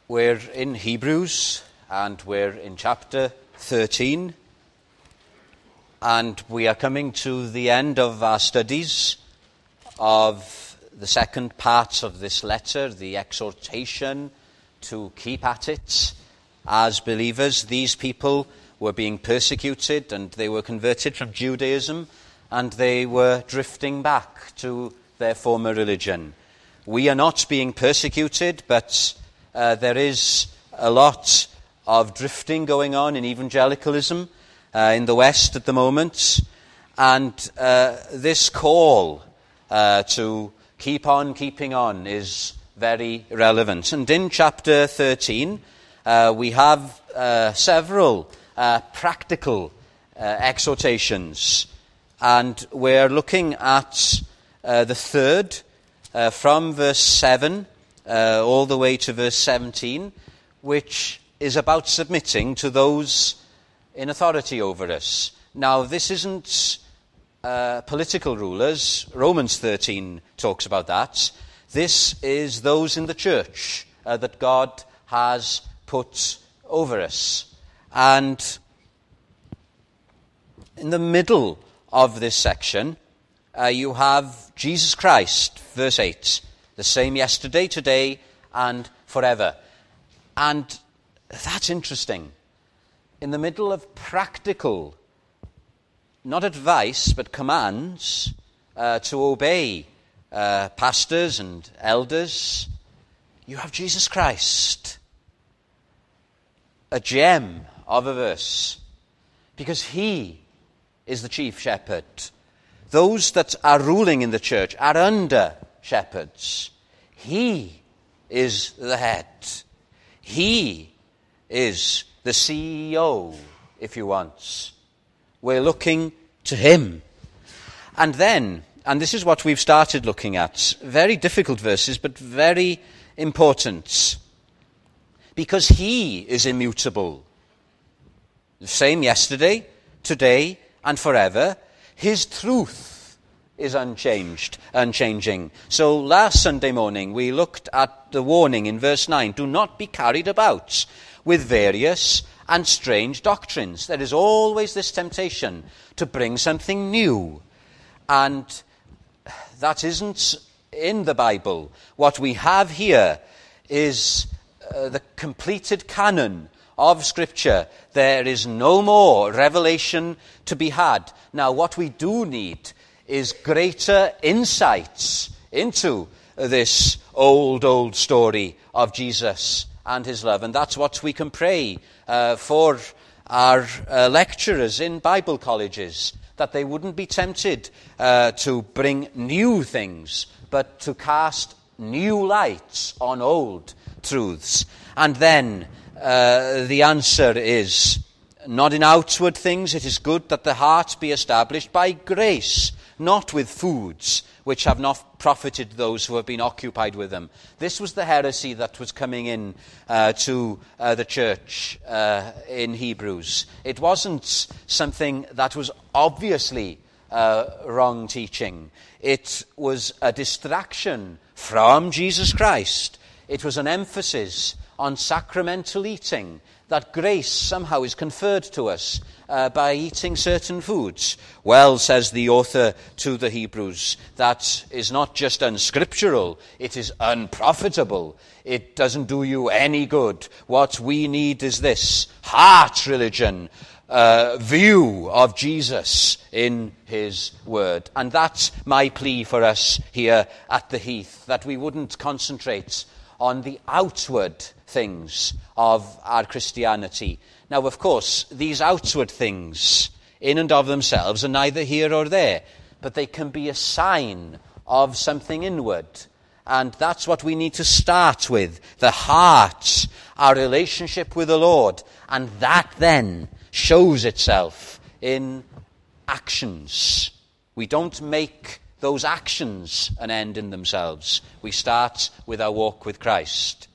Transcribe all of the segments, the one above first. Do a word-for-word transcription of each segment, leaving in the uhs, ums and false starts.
We're in Hebrews, and we're in chapter thirteen, and we are coming to the end of our studies of the second part of this letter, the exhortation to keep at it. As believers, these people were being persecuted, and they were converted from Judaism, and they were drifting back to their former religion. We are not being persecuted, but Uh, there is a lot of drifting going on in evangelicalism uh, in the West at the moment, and uh, this call uh, to keep on keeping on is very relevant. And in chapter thirteen, uh, we have uh, several uh, practical uh, exhortations, and we're looking at uh, the third uh, from verse seven Uh, all the way to verse seventeen, which is about submitting to those in authority over us. Now, this isn't uh, political rulers. Romans thirteen talks about that. This is those in the church uh, that God has put over us. And in the middle of this section, uh, you have Jesus Christ, verse eight. The same yesterday, today, and forever. And that's interesting. In the middle of practical, not advice, but commands uh, to obey uh, pastors and elders, you have Jesus Christ. A gem of a verse. Because he is the chief shepherd. Those that are ruling in the church are under shepherds. He is the head. He is the C E O, if you want. We're looking to him. And then, and this is what we've started looking at, very difficult verses, but very important. Because he is immutable. The same yesterday, today, and forever. His truth is unchanged, unchanging. So last Sunday morning we looked at the warning in verse nine, do not be carried about with various and strange doctrines. There is always this temptation to bring something new, and that isn't in the Bible. What we have here is uh, the completed canon of Scripture. There is no more revelation to be had. Now, what we do need is greater insights into this old, old story of Jesus and his love. And that's what we can pray uh, for our uh, lecturers in Bible colleges, that they wouldn't be tempted uh, to bring new things, but to cast new lights on old truths. And then uh, the answer is, not in outward things, it is good that the heart be established by grace, not with foods which have not profited those who have been occupied with them. This was the heresy that was coming in uh, to uh, the church uh, in Hebrews. It wasn't something that was obviously uh, wrong teaching. It was a distraction from Jesus Christ. It was an emphasis on sacramental eating, that grace somehow is conferred to us uh, by eating certain foods. Well, says the author to the Hebrews, that is not just unscriptural, it is unprofitable. It doesn't do you any good. What we need is this heart religion, uh, view of Jesus in his word. And that's my plea for us here at the Heath, that we wouldn't concentrate on the outward things of our Christianity. Now, of course, these outward things in and of themselves are neither here or there, but they can be a sign of something inward. And that's what we need to start with, the heart, our relationship with the Lord. And that then shows itself in actions. We don't make those actions an end in themselves. We start with our walk with Christ.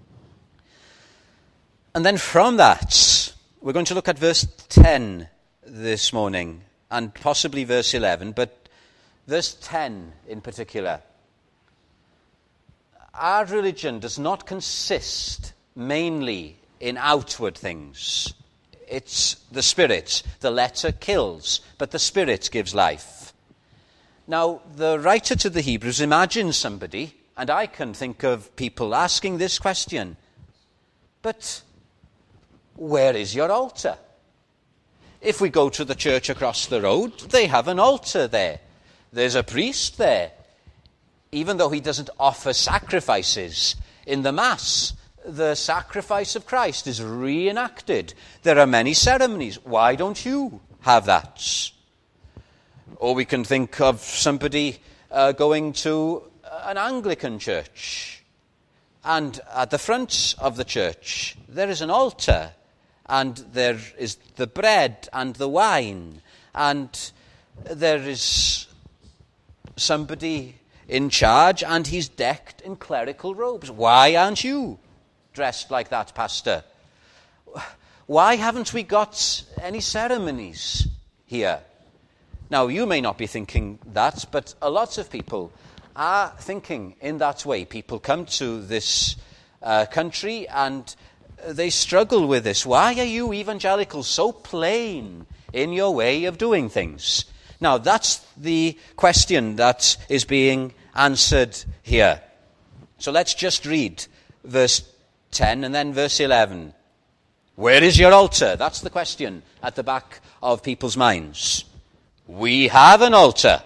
And then from that, we're going to look at verse ten this morning, and possibly verse eleven, but verse ten in particular. Our religion does not consist mainly in outward things. It's the Spirit. The letter kills, but the Spirit gives life. Now, the writer to the Hebrews imagines somebody, and I can think of people asking this question, but where is your altar? If we go to the church across the road, they have an altar there. There's a priest there. Even though he doesn't offer sacrifices in the Mass, the sacrifice of Christ is reenacted. There are many ceremonies. Why don't you have that? Or we can think of somebody uh, going to an Anglican church, and at the front of the church there is an altar, and there is the bread and the wine, and there is somebody in charge, and he's decked in clerical robes. Why aren't you dressed like that, Pastor? Why haven't we got any ceremonies here? Now, you may not be thinking that, but a lot of people are thinking in that way. People come to this uh, country and they struggle with this. Why are you evangelicals so plain in your way of doing things? Now, that's the question that is being answered here. So let's just read verse ten and then verse eleven. Where is your altar? That's the question at the back of people's minds. We have an altar.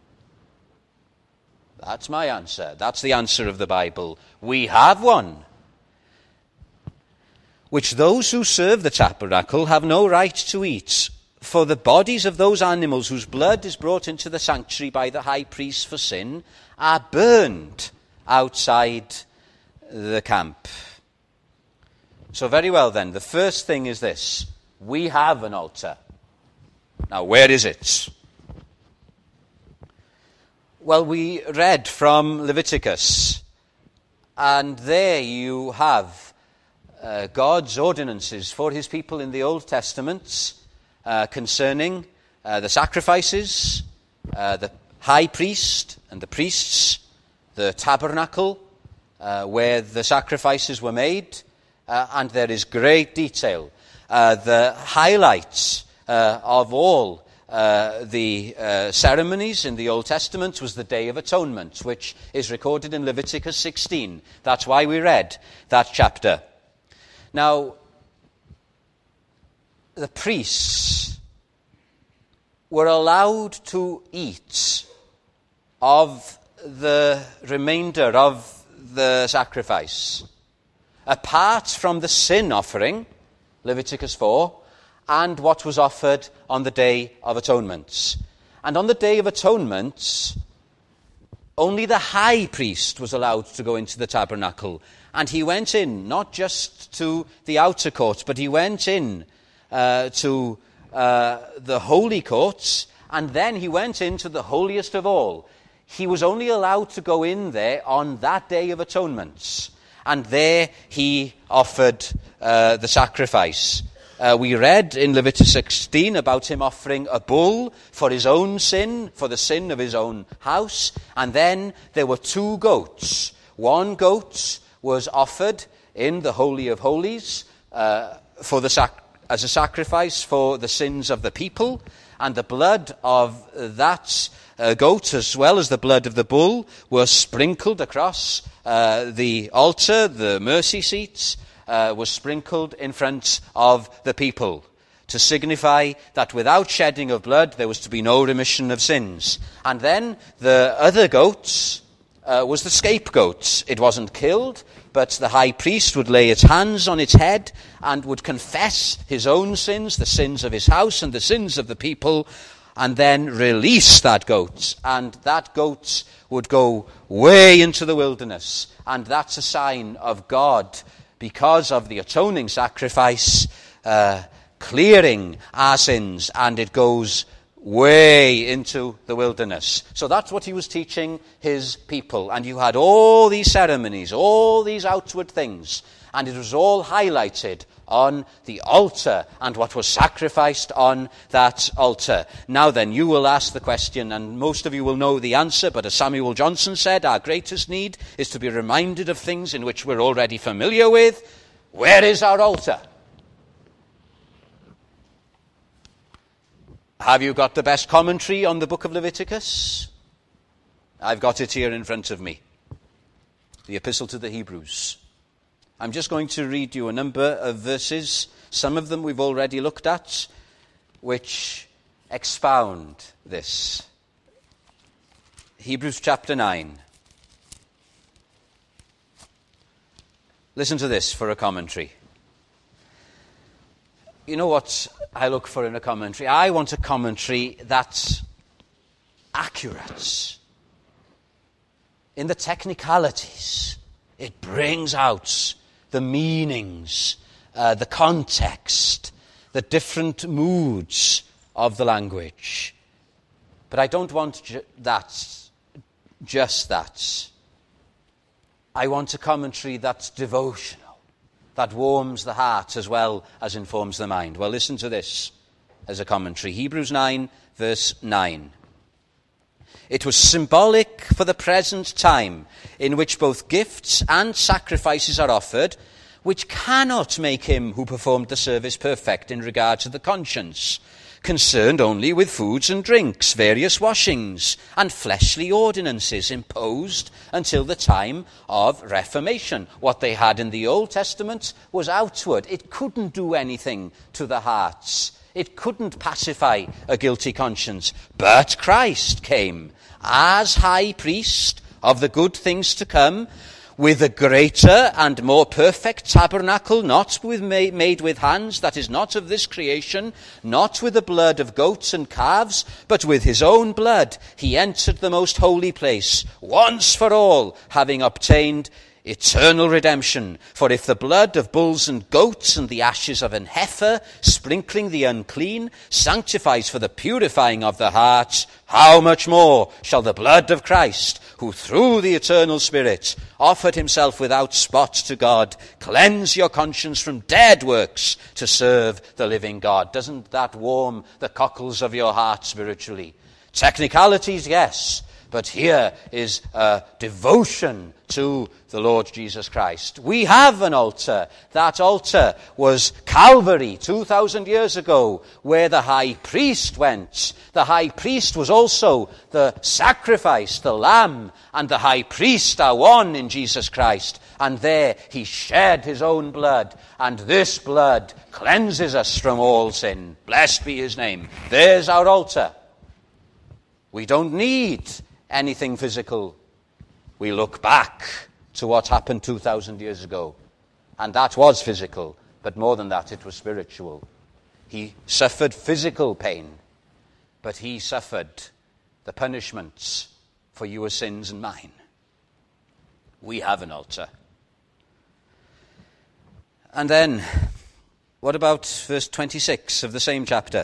That's my answer. That's the answer of the Bible. We have one, which those who serve the tabernacle have no right to eat. For the bodies of those animals whose blood is brought into the sanctuary by the high priest for sin are burned outside the camp. So very well then, the first thing is this. We have an altar. Now, where is it? Well, we read from Leviticus, and there you have uh, God's ordinances for his people in the Old Testament uh, concerning uh, the sacrifices, uh, the high priest and the priests, the tabernacle uh, where the sacrifices were made, uh, and there is great detail. Uh, the highlights uh, of all Uh, the uh, ceremonies in the Old Testament was the Day of Atonement, which is recorded in Leviticus sixteen. That's why we read that chapter. Now, the priests were allowed to eat of the remainder of the sacrifice, apart from the sin offering, Leviticus four, and what was offered on the Day of Atonement. And on the Day of Atonement, only the high priest was allowed to go into the tabernacle. And he went in, not just to the outer court, but he went in uh, to uh, the holy courts, and then he went into the holiest of all. He was only allowed to go in there on that Day of Atonement. And there he offered uh, the sacrifice. Uh, we read in Leviticus sixteen about him offering a bull for his own sin, for the sin of his own house. And then there were two goats. One goat was offered in the Holy of Holies uh, for the sac- as a sacrifice for the sins of the people. And the blood of that uh, goat, as well as the blood of the bull, were sprinkled across uh, the altar, the mercy seats, Uh, was sprinkled in front of the people to signify that without shedding of blood there was to be no remission of sins. And then the other goat uh, was the scapegoat. It wasn't killed, but the high priest would lay his hands on its head and would confess his own sins, the sins of his house and the sins of the people, and then release that goat. And that goat would go way into the wilderness. And that's a sign of God, because of the atoning sacrifice, uh, clearing our sins, and it goes way into the wilderness. So that's what he was teaching his people. And you had all these ceremonies, all these outward things, and it was all highlighted on the altar and what was sacrificed on that altar. Now then, you will ask the question, and most of you will know the answer, but as Samuel Johnson said, our greatest need is to be reminded of things in which we're already familiar with. Where is our altar? Have you got the best commentary on the book of Leviticus? I've got it here in front of me. The Epistle to the Hebrews. I'm just going to read you a number of verses. Some of them we've already looked at, which expound this. Hebrews chapter nine. Listen to this for a commentary. You know what I look for in a commentary? I want a commentary that's accurate in the technicalities. It brings out the meanings, uh, the context, the different moods of the language. But I don't want ju- that, just that. I want a commentary that's devotional, that warms the heart as well as informs the mind. Well, listen to this as a commentary. Hebrews nine, verse nine. It was symbolic for the present time in which both gifts and sacrifices are offered, which cannot make him who performed the service perfect in regard to the conscience, concerned only with foods and drinks, various washings, and fleshly ordinances imposed until the time of Reformation. What they had in the Old Testament was outward. It couldn't do anything to the hearts. It couldn't pacify a guilty conscience. But Christ came as high priest of the good things to come, with a greater and more perfect tabernacle, not with ma- made with hands, that is not of this creation, not with the blood of goats and calves, but with his own blood he entered the most holy place, once for all, having obtained eternal redemption. For if the blood of bulls and goats and the ashes of an heifer, sprinkling the unclean, sanctifies for the purifying of the heart, how much more shall the blood of Christ, who through the eternal Spirit offered himself without spot to God, cleanse your conscience from dead works to serve the living God? Doesn't that warm the cockles of your heart spiritually? Technicalities, yes, but here is a devotion to the Lord Jesus Christ. We have an altar. That altar was Calvary two thousand years ago, where the high priest went. The high priest was also the sacrifice, the lamb, and the high priest are one in Jesus Christ. And there he shed his own blood, and this blood cleanses us from all sin. Blessed be his name. There's our altar. We don't need anything physical. We look back to what happened two thousand years ago. And that was physical, but more than that, it was spiritual. He suffered physical pain, but he suffered the punishments for your sins and mine. We have an altar. And then, what about verse twenty-six of the same chapter?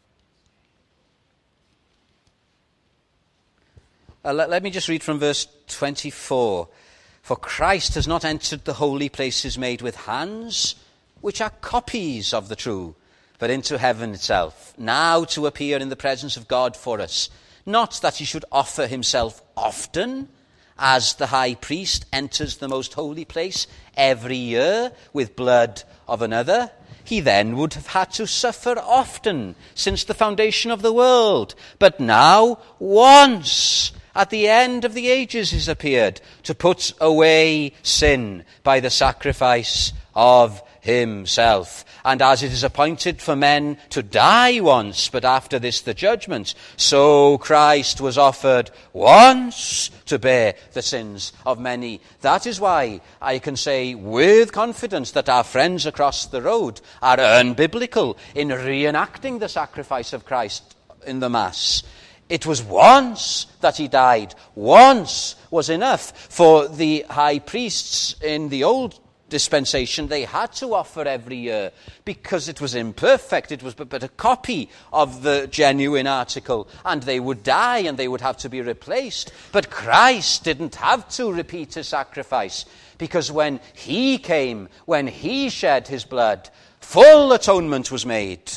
Uh, let, let me just read from verse twenty-four. For Christ has not entered the holy places made with hands, which are copies of the true, but into heaven itself, now to appear in the presence of God for us. Not that he should offer himself often, as the high priest enters the most holy place every year with blood of another. He then would have had to suffer often since the foundation of the world. But now, once, at the end of the ages, he's appeared to put away sin by the sacrifice of himself. And as it is appointed for men to die once, but after this the judgment, so Christ was offered once to bear the sins of many. That is why I can say with confidence that our friends across the road are unbiblical in reenacting the sacrifice of Christ in the Mass. It was once that he died. Once was enough. For the high priests in the old dispensation, they had to offer every year because it was imperfect. It was but, but a copy of the genuine article, and they would die and they would have to be replaced. But Christ didn't have to repeat his sacrifice, because when he came, when he shed his blood, full atonement was made.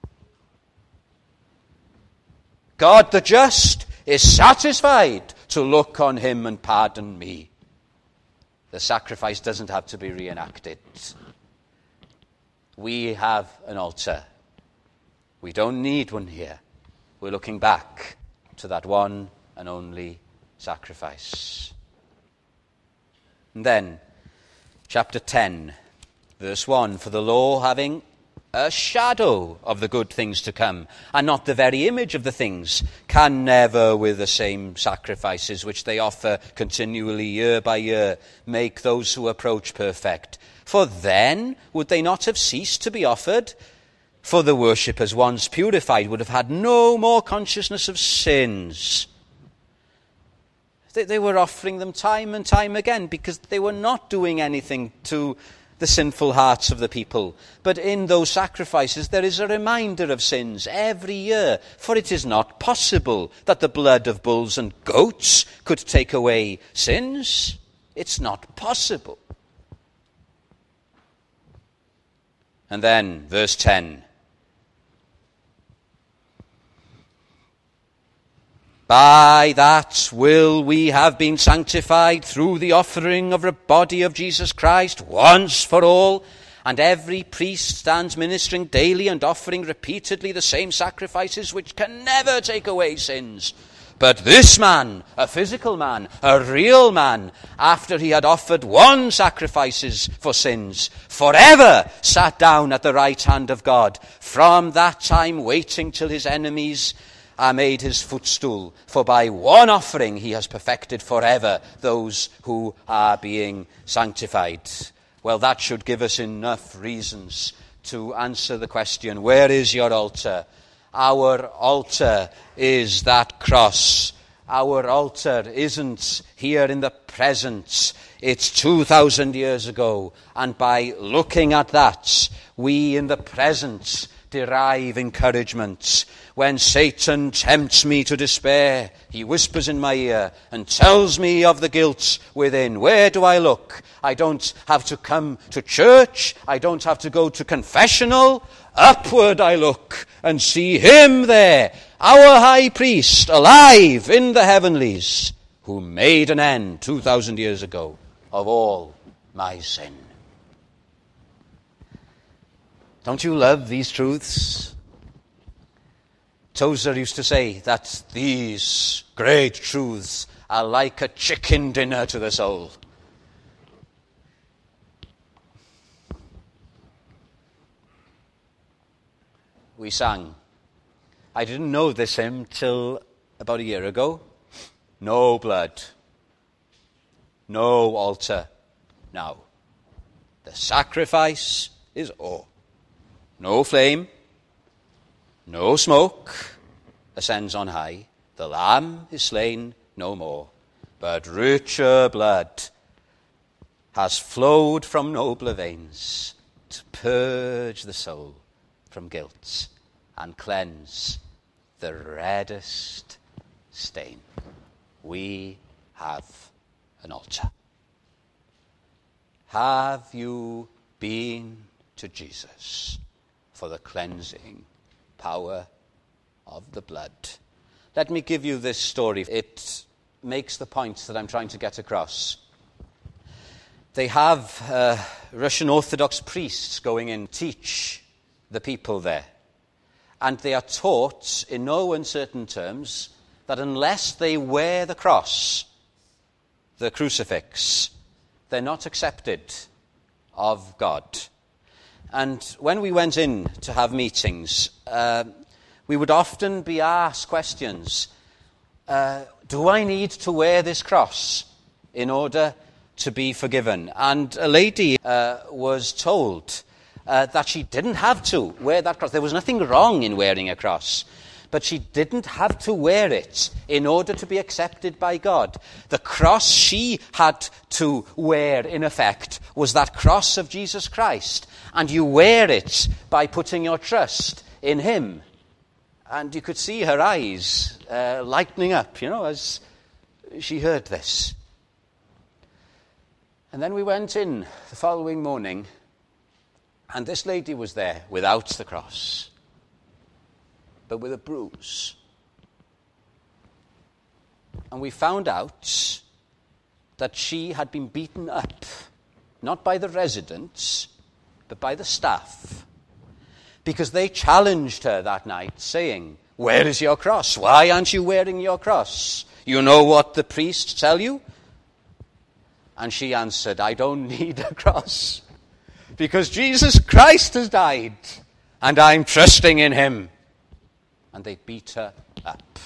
God the just is satisfied to look on him and pardon me. The sacrifice doesn't have to be reenacted. We have an altar. We don't need one here. We're looking back to that one and only sacrifice. And then, chapter ten, verse one, for the law having a shadow of the good things to come, and not the very image of the things, can never, with the same sacrifices which they offer continually year by year, make those who approach perfect. For then would they not have ceased to be offered? For the worshippers once purified would have had no more consciousness of sins. They, they were offering them time and time again because they were not doing anything to the sinful hearts of the people. But in those sacrifices there is a reminder of sins every year. For it is not possible that the blood of bulls and goats could take away sins. It's not possible. And then, verse ten. By that will we have been sanctified through the offering of the body of Jesus Christ once for all. And every priest stands ministering daily and offering repeatedly the same sacrifices which can never take away sins. But this man, a physical man, a real man, after he had offered one sacrifice for sins, forever sat down at the right hand of God, from that time waiting till his enemies are made his footstool. For by one offering he has perfected forever those who are being sanctified. Well, that should give us enough reasons to answer the question, where is your altar? Our altar is that cross. Our altar isn't here in the present. It's two thousand years ago. And by looking at that, we in the present derive encouragement. When Satan tempts me to despair, he whispers in my ear and tells me of the guilt within. Where do I look? I don't have to come to church. I don't have to go to confessional. Upward I look and see him there, our high priest, alive in the heavenlies, who made an end two thousand years ago of all my sin. Don't you love these truths? Tozer used to say that these great truths are like a chicken dinner to the soul. We sang. I didn't know this hymn till about a year ago. No blood, no altar now. The sacrifice is o'er. No flame, no smoke ascends on high. The Lamb is slain no more. But richer blood has flowed from nobler veins to purge the soul from guilt and cleanse the reddest stain. We have an altar. Have you been to Jesus for the cleansing power of the blood? Let me give you this story. It makes the point that I'm trying to get across. They have uh, Russian Orthodox priests going in to teach the people there. And they are taught in no uncertain terms that unless they wear the cross, the crucifix, they're not accepted of God. And when we went in to have meetings, uh, we would often be asked questions. Uh, do I need to wear this cross in order to be forgiven? And a lady uh, was told uh, that she didn't have to wear that cross. There was nothing wrong in wearing a cross, but she didn't have to wear it in order to be accepted by God. The cross she had to wear, in effect, was that cross of Jesus Christ. And you wear it by putting your trust in him. And you could see her eyes uh, lightening up, you know, as she heard this. And then we went in the following morning, and this lady was there without the cross, but with a bruise. And we found out that she had been beaten up, not by the residents, but by the staff. Because they challenged her that night, saying, "Where is your cross? Why aren't you wearing your cross? You know what the priests tell you?" And she answered, "I don't need a cross, because Jesus Christ has died, and I'm trusting in him." And they beat her up.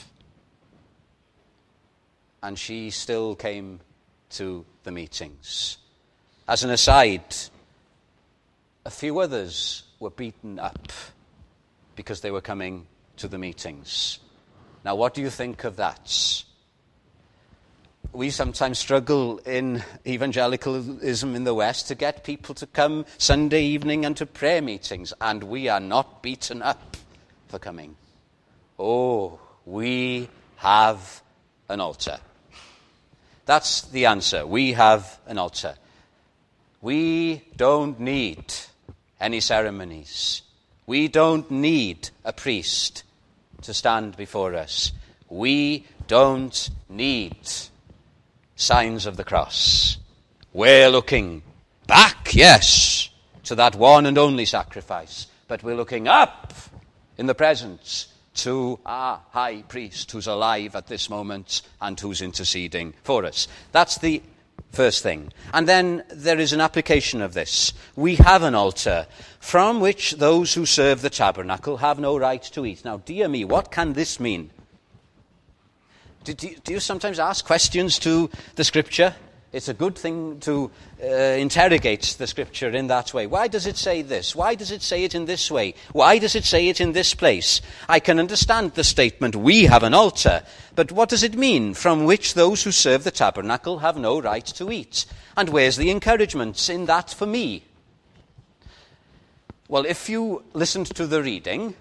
And she still came to the meetings. As an aside, a few others were beaten up because they were coming to the meetings. Now, what do you think of that? We sometimes struggle in evangelicalism in the West to get people to come Sunday evening and to prayer meetings, and we are not beaten up for coming. Oh, we have an altar. That's the answer. We have an altar. We don't need any ceremonies. We don't need a priest to stand before us. We don't need signs of the cross. We're looking back, yes, to that one and only sacrifice, but we're looking up in the presence to our high priest who's alive at this moment and who's interceding for us. That's the first thing. And then there is an application of this. We have an altar from which those who serve the tabernacle have no right to eat. Now, dear me, what can this mean? Do, do, do you sometimes ask questions to the Scripture? It's a good thing to uh, interrogate the Scripture in that way. Why does it say this? Why does it say it in this way? Why does it say it in this place? I can understand the statement, we have an altar, but what does it mean, from which those who serve the tabernacle have no right to eat? And where's the encouragement in that for me? Well, if you listened to the reading,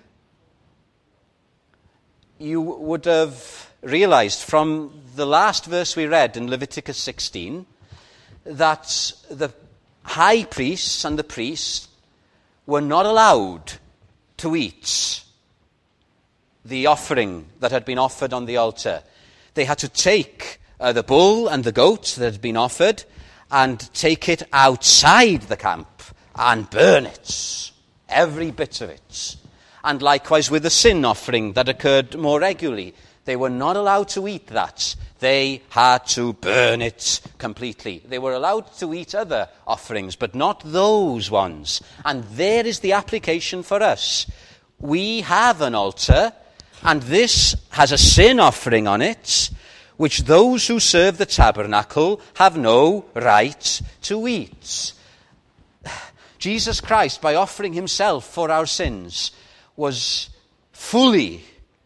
you would have realized from the last verse we read in Leviticus sixteen that the high priests and the priests were not allowed to eat the offering that had been offered on the altar. They had to take uh, the bull and the goat that had been offered and take it outside the camp and burn it, every bit of it. And likewise with the sin offering that occurred more regularly. They were not allowed to eat that. They had to burn it completely. They were allowed to eat other offerings, but not those ones. And there is the application for us. We have an altar, and this has a sin offering on it, which those who serve the tabernacle have no right to eat. Jesus Christ, by offering himself for our sins, was fully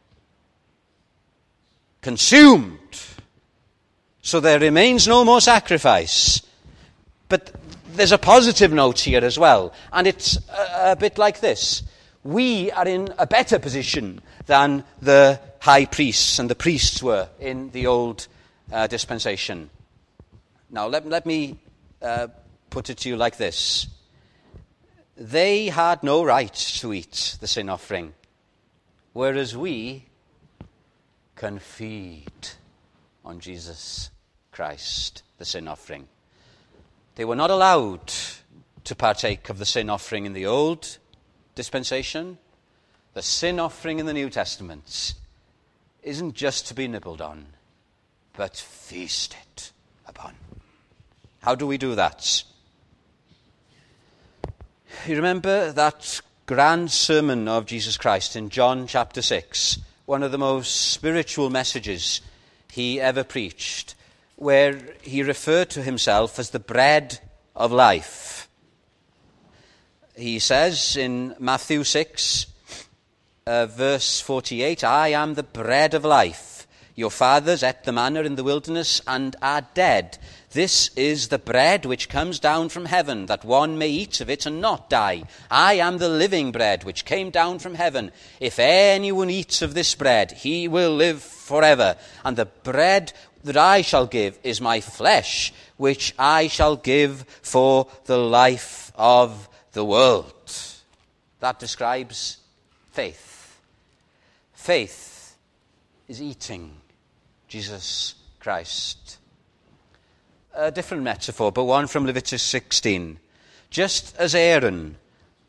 consumed. So there remains no more sacrifice. But there's a positive note here as well. And it's a, a bit like this. We are in a better position than the high priests and the priests were in the old uh, dispensation. Now let, let me uh, put it to you like this. They had no right to eat the sin offering, whereas we can feed on Jesus Christ, the sin offering. They were not allowed to partake of the sin offering in the old dispensation. The sin offering in the New Testament isn't just to be nibbled on, but feasted upon. How do we do that? You remember that grand sermon of Jesus Christ in John chapter six, one of the most spiritual messages he ever preached, where he referred to himself as the bread of life. He says in Matthew six, uh, verse forty-eight, I am the bread of life. Your fathers ate the manna in the wilderness and are dead. This is the bread which comes down from heaven, that one may eat of it and not die. I am the living bread which came down from heaven. If anyone eats of this bread, he will live forever. And the bread that I shall give is my flesh, which I shall give for the life of the world. That describes faith. Faith is eating Jesus Christ. A different metaphor, but one from Leviticus sixteen. Just as Aaron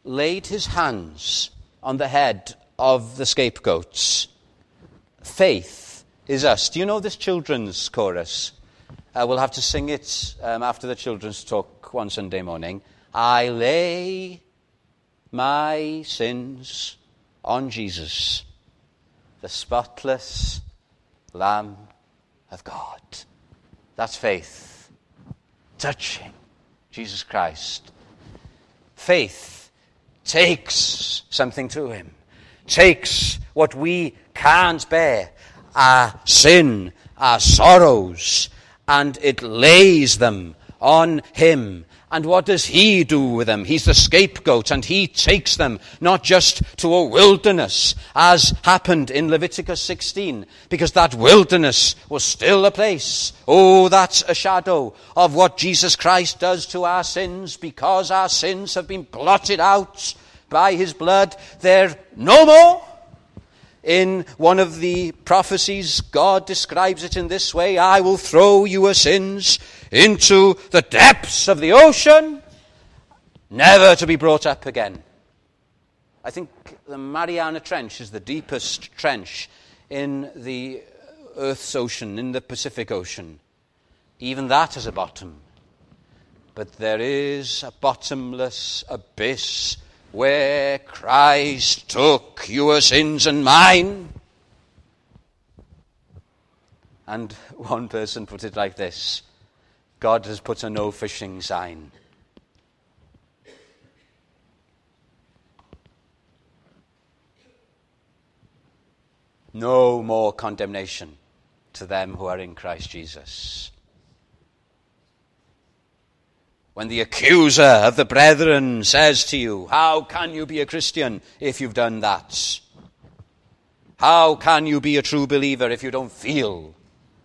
laid his hands on the head of the scapegoats. Faith is us. Do you know this children's chorus? Uh, we'll have to sing it um, after the children's talk one Sunday morning. I lay my sins on Jesus, the spotless Lamb of God. That's faith. Touching Jesus Christ. Faith takes something to him. Takes what we can't bear, our sin, our sorrows, and it lays them on him. And what does he do with them? He's the scapegoat, and he takes them not just to a wilderness, as happened in Leviticus sixteen, because that wilderness was still a place. Oh, that's a shadow of what Jesus Christ does to our sins, because our sins have been blotted out by his blood. They're no more. In one of the prophecies, God describes it in this way: I will throw your sins into the depths of the ocean, never to be brought up again. I think the Mariana Trench is the deepest trench in the Earth's ocean, in the Pacific Ocean. Even that has a bottom. But there is a bottomless abyss where Christ took your sins and mine. And one person put it like this: God has put a no fishing sign. No more condemnation to them who are in Christ Jesus. When the accuser of the brethren says to you, how can you be a Christian if you've done that? How can you be a true believer if you don't feel?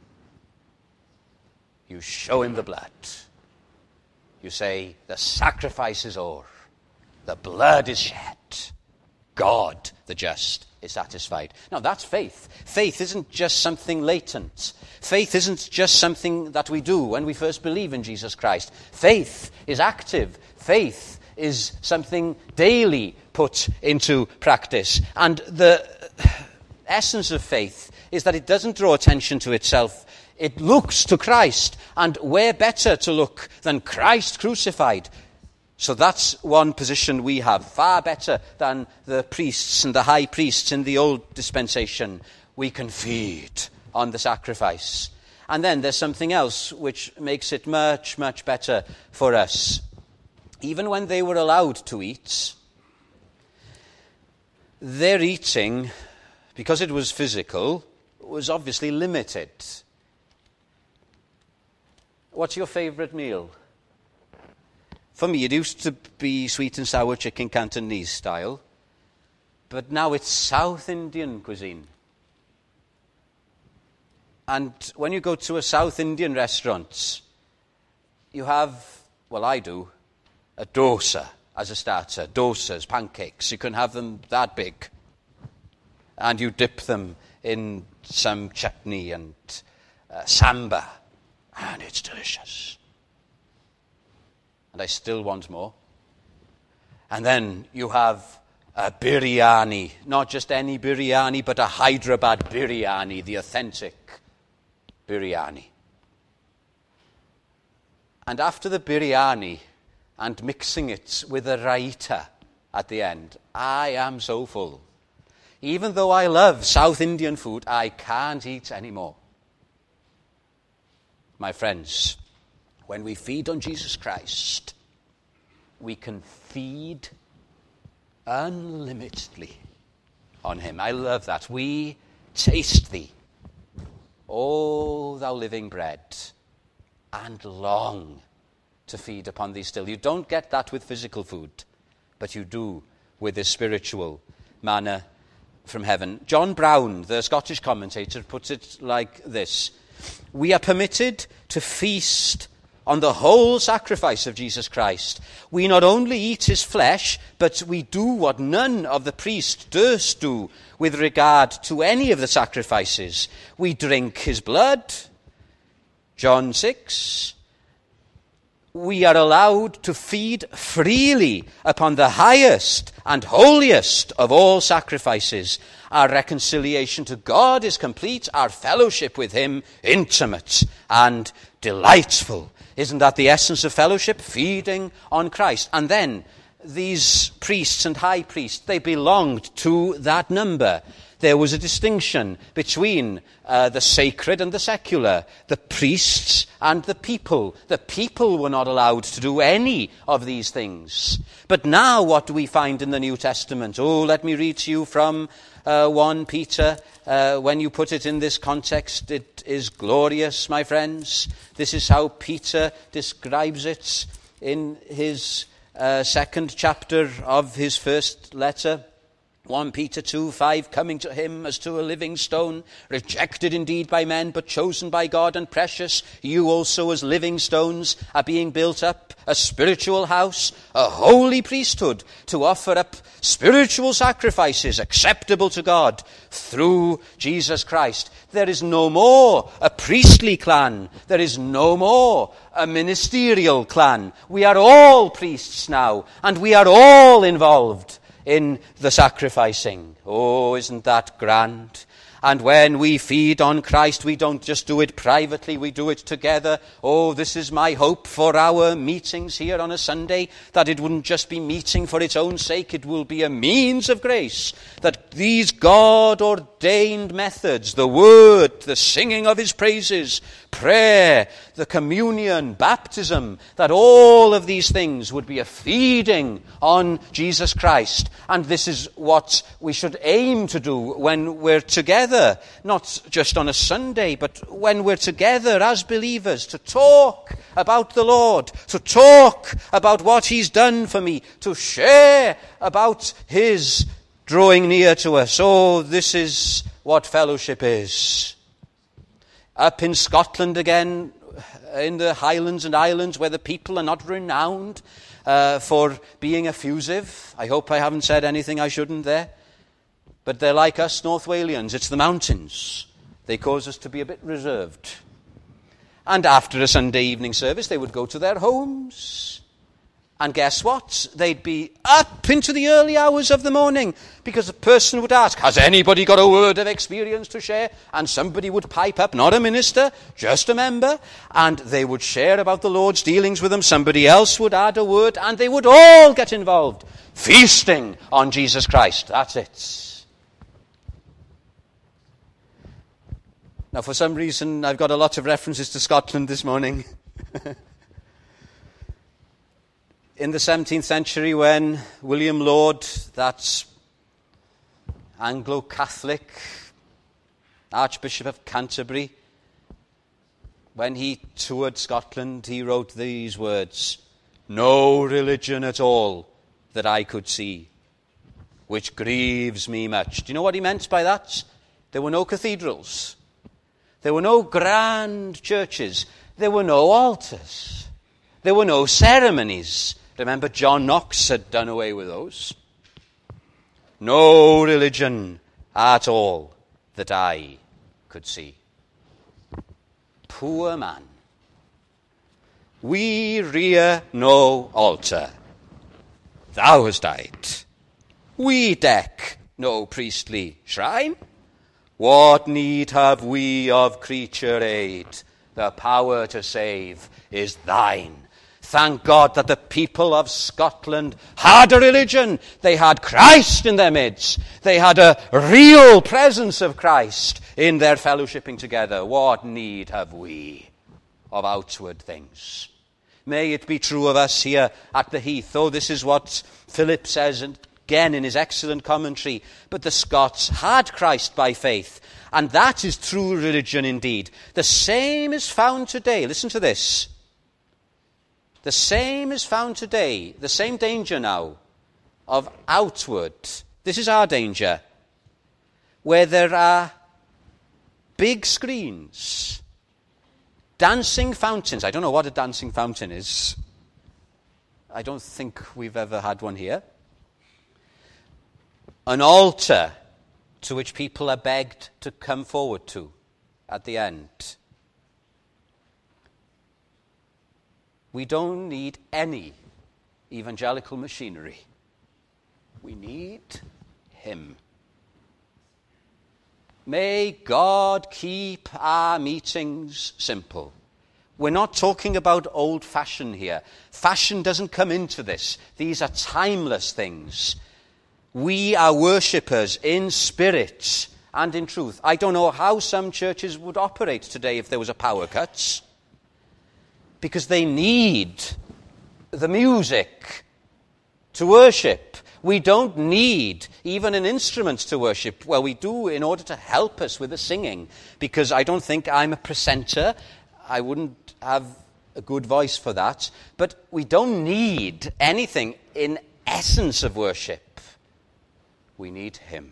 You show him the blood. You say, the sacrifice is o'er. The blood is shed. God, the just, is satisfied. Now, that's faith. Faith isn't just something latent. Faith isn't just something that we do when we first believe in Jesus Christ. Faith is active. Faith is something daily put into practice. And the essence of faith is that it doesn't draw attention to itself. It looks to Christ. And where better to look than Christ crucified? So that's one position we have, far better than the priests and the high priests in the old dispensation. We can feed on the sacrifice. And then there's something else which makes it much, much better for us. Even when they were allowed to eat, their eating, because it was physical, was obviously limited. What's your favourite meal? For me, it used to be sweet and sour chicken Cantonese style, but now it's South Indian cuisine. And when you go to a South Indian restaurant, you have, well, I do, a dosa as a starter. Dosas, pancakes, you can have them that big. And you dip them in some chutney and uh, sambar, and it's delicious. And I still want more. And then you have a biryani, not just any biryani, but a Hyderabad biryani, the authentic biryani. And after the biryani, and mixing it with a raita at the end, I am so full. Even though I love South Indian food, I can't eat anymore. My friends, when we feed on Jesus Christ, we can feed unlimitedly on him. I love that. We taste thee, O thou living bread, and long to feed upon thee still. You don't get that with physical food, but you do with this spiritual manna from heaven. John Brown, the Scottish commentator, puts it like this: we are permitted to feast on the whole sacrifice of Jesus Christ. We not only eat his flesh, but we do what none of the priests durst do with regard to any of the sacrifices. We drink his blood, John six. we are allowed to feed freely upon the highest and holiest of all sacrifices. Our reconciliation to God is complete, our fellowship with him intimate and delightful. Isn't that the essence of fellowship? Feeding on Christ. And then these priests and high priests, they belonged to that number. There was a distinction between uh, the sacred and the secular, the priests and the people. The people were not allowed to do any of these things. But now what do we find in the New Testament? Oh, let me read to you from uh, First Peter. Uh, when you put it in this context, it is glorious, my friends. This is how Peter describes it in his uh, second chapter of his first letter. First Peter two five, coming to him as to a living stone, rejected indeed by men, but chosen by God and precious, you also as living stones are being built up, a spiritual house, a holy priesthood, to offer up spiritual sacrifices acceptable to God through Jesus Christ. There is no more a priestly clan. There is no more a ministerial clan. We are all priests now, and we are all involved in the sacrificing. Oh, isn't that grand? And when we feed on Christ, we don't just do it privately, we do it together. Oh, this is my hope for our meetings here on a Sunday, that it wouldn't just be meeting for its own sake, it will be a means of grace, that these God-ordained methods, the word, the singing of his praises, prayer, the communion, baptism, that all of these things would be a feeding on Jesus Christ. And this is what we should aim to do when we're together, not just on a Sunday, but when we're together as believers, to talk about the Lord, to talk about what he's done for me, to share about his drawing near to us. Oh, this is what fellowship is. Up in Scotland again, in the Highlands and Islands, where the people are not renowned uh, for being effusive. I hope I haven't said anything I shouldn't there. But they're like us North Walians. It's the mountains. They cause us to be a bit reserved. And after a Sunday evening service, they would go to their homes. And guess what? They'd be up into the early hours of the morning, because a person would ask, has anybody got a word of experience to share? And somebody would pipe up, not a minister, just a member, and they would share about the Lord's dealings with them. Somebody else would add a word, and they would all get involved, feasting on Jesus Christ. That's it. Now, for some reason, I've got a lot of references to Scotland this morning. In the seventeenth century, when William Laud, that Anglo-Catholic Archbishop of Canterbury, when he toured Scotland, he wrote these words, "No religion at all that I could see, which grieves me much." Do you know what he meant by that? There were no cathedrals. There were no grand churches. There were no altars. There were no ceremonies. Remember, John Knox had done away with those. No religion at all that I could see. Poor man. We rear no altar. Thou hast died. We deck no priestly shrine. What need have we of creature aid? The power to save is thine. Thank God that the people of Scotland had a religion. They had Christ in their midst. They had a real presence of Christ in their fellowshipping together. What need have we of outward things? May it be true of us here at the Heath. Oh, this is what Philip says again in his excellent commentary. But the Scots had Christ by faith, and that is true religion indeed. The same is found today. Listen to this. The same is found today, the same danger now of outward. This is our danger, where there are big screens, dancing fountains. I don't know what a dancing fountain is. I don't think we've ever had one here. An altar to which people are begged to come forward to at the end. We don't need any evangelical machinery. We need him. May God keep our meetings simple. We're not talking about old fashion here. Fashion doesn't come into this. These are timeless things. We are worshippers in spirit and in truth. I don't know how some churches would operate today if there was a power cut, because they need the music to worship. We don't need even an instrument to worship. Well, we do in order to help us with the singing, because I don't think I'm a presenter. I wouldn't have a good voice for that. But we don't need anything in essence of worship. We need him.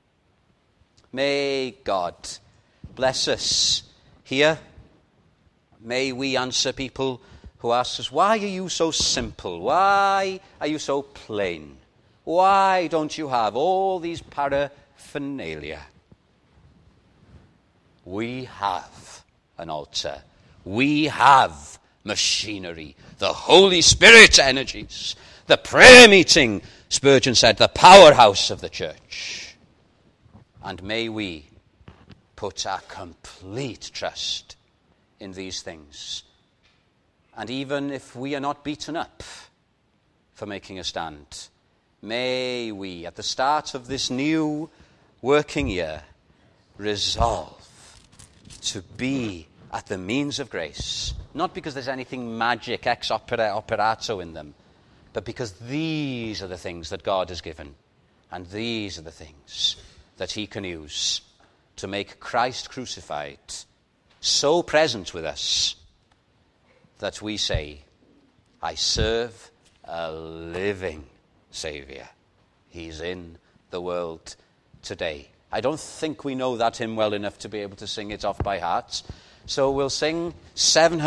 May God bless us here. May we answer people who ask us, why are you so simple? Why are you so plain? Why don't you have all these paraphernalia? We have an altar. We have machinery. The Holy Spirit energies. The prayer meeting, Spurgeon said, the powerhouse of the church. And may we put our complete trust in these things. And even if we are not beaten up for making a stand, may we, at the start of this new working year, resolve to be at the means of grace, not because there's anything magic, ex opere operato in them, but because these are the things that God has given, and these are the things that he can use to make Christ crucified so present with us that we say, I serve a living Saviour. He's in the world today. I don't think we know that hymn well enough to be able to sing it off by heart. So we'll sing seven hundred.